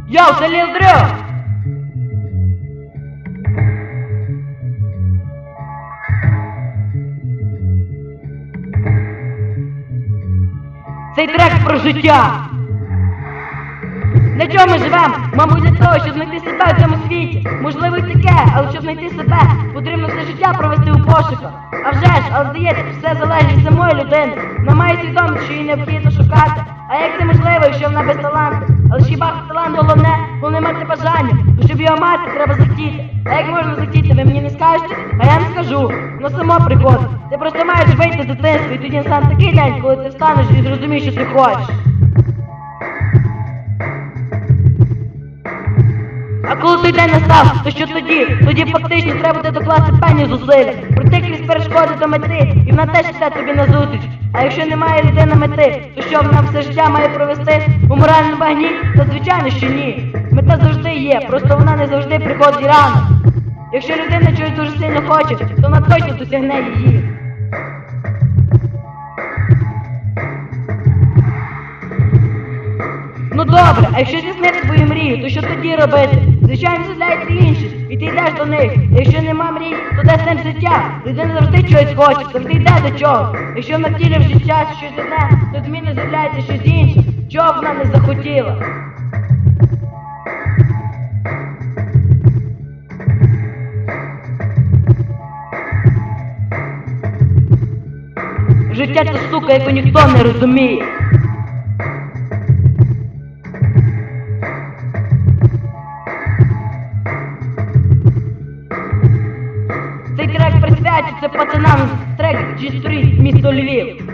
Йоу, це Ліл Дрю! Цей трек про життя. Для чого ми живемо? Мабуть, для того, щоб знайти себе в цьому світі. Можливо і таке, але щоб знайти себе, потрібно все життя провести у пошуках. А вже ж, але здається, все залежить від самої людини. Вона має свідомість, що їй необхідно шукати. А як це можливо, якщо вона без таланту? Але ж хіба талант головне мати бажання. Бо щоб його мати, треба захотіти. А як можна захотіти, ви мені не скажете? А я не скажу. Воно само приходить. Ти просто маєш вийти з дитинства, і тоді настане такий день, коли ти встанеш і зрозумієш, що ти хочеш. А коли той день настав, то що тоді? Тоді фактично треба буде докласти певні зусилля, пройти крізь перешкоди до мети, і вона теж йде тобі назустріч. А якщо немає людини мети, то що вона все життя має провести у моральному вогні? Та звичайно, що ні. Мета завжди є, просто вона не завжди приходить рано. Якщо людина чогось дуже сильно хоче, то вона точно досягне її. Ну добре, а якщо здійснити твою мрію, то що тоді робити? Звичайно, з'являється іншість, і ти йдеш до них. Якщо нема мрій, то де сенс життя? Людина завжди чогось хоче, завжди йде до чого. Якщо вона втілює в життя щось одне, то зміни з'являється щось інше, чого вона не захотіла. Життя це сука, яку ніхто не розуміє. Цей трек присвячується пацанам з трек G-Street, місто Львів.